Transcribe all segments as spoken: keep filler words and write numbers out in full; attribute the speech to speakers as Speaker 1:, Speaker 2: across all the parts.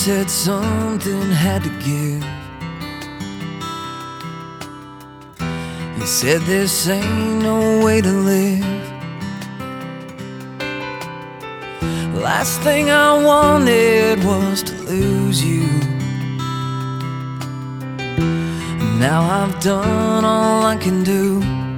Speaker 1: said something had to give. You said this ain't no way to live. Last thing I wanted was to lose you. Now I've done all I can do.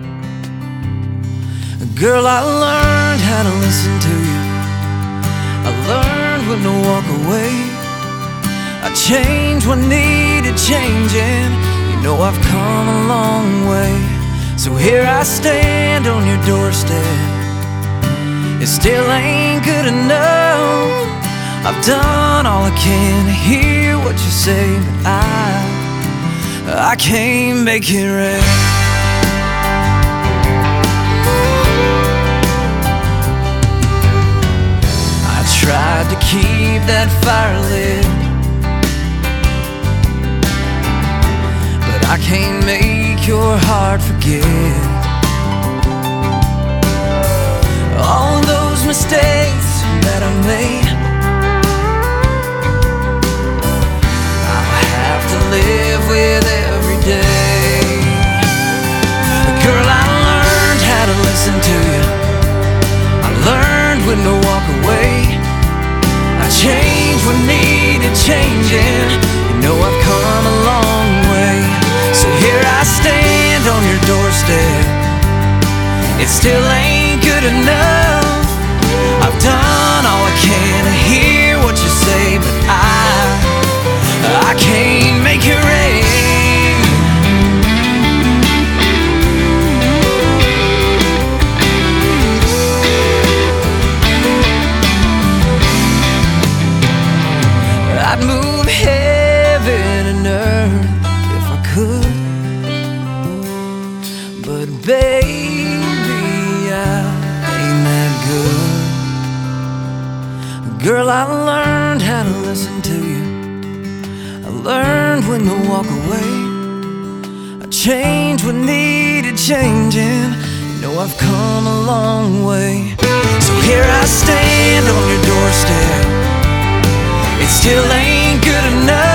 Speaker 1: Girl, I learned how to listen to you. I learned when to walk away. I changed what needed changing. You know I've come a long way. So here I stand on your doorstep. It still ain't good enough. I've done all I can to hear what you say, but I, I can't make it right. I tried to keep that fire lit, but I can't make your heart forget all those mistakes that I made. I'll have to live with every day. Girl, I learned how to listen to you. I learned when to walk away. I changed what needed changing. You know I've come a long way. So here I stand on your doorstep. It still ain't good enough. I've done all I can to hear what you say, but I, I can't make it rain. I'd move heaven and earth if I could, but baby, I ain't that good. Girl, I learned how to listen to you. I learned when to walk away. I changed what needed changing. You know I've come a long way. So here I stand on your doorstep. It still ain't good enough.